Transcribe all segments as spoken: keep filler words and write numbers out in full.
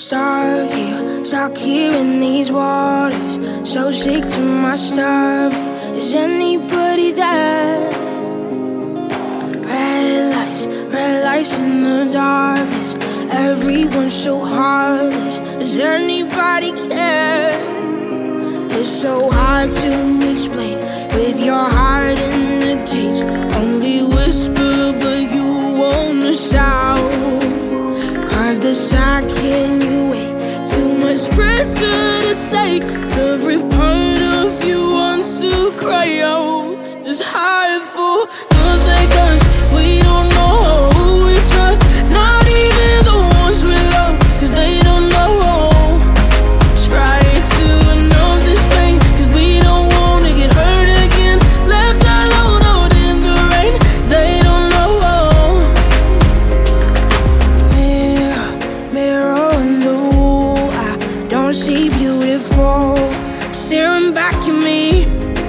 Stuck here, stuck here in these waters. So sick to my stomach. Is anybody there? Red lights, red lights in the darkness. Everyone's so heartless. Does anybody care? It's so hard to explain with your heart in the cage. Only whisper, but you wanna shout. Cause the shock in you ain't too much pressure to take. Every part of you wants to cry out. It's hard for girls like us. We don't know who we trust. Not even the ones we love, cause they don't know. Try to know this pain, cause we don't wanna get hurt again. Left alone out in the rain, they don't know. Mirror, mirror in the wall, I don't see beautiful staring back at me.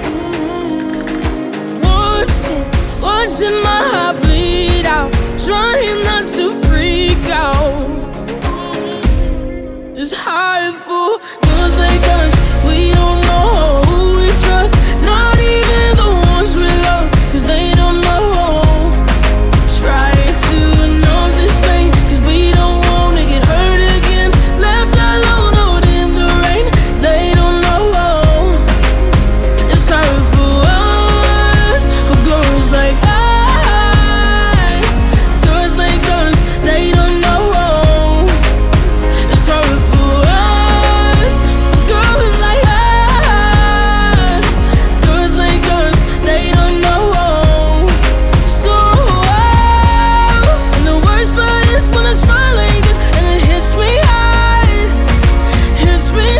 Watching, watching my heart bleed out, trying not to freak out. It's hard for girls like us. We don't know who we trust. Not even the ones we love, cause they don't know. Try to know this pain, cause we don't wanna get hurt again. Left alone out in the rain, they don't know. It's hard for us, for girls like us. Girls like us, they don't know. It's hard for us, for girls like us. Girls like us, they don't know. So, and the worst part is when I smile like this and it hits me hard, hits me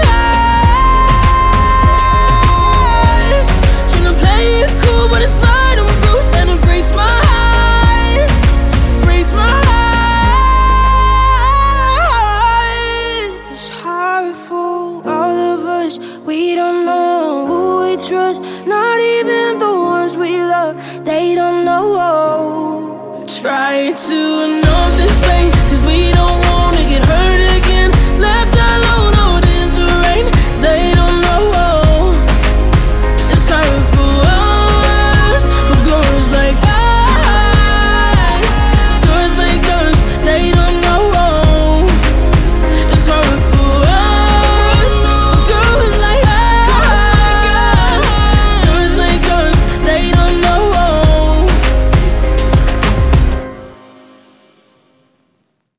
hard. Tryna play it cool, but inside I'm bruised and it breaks my heart, breaks my heart. It's hard for all of us. We don't know who we trust. Not even the ones we love, they don't know. Try to know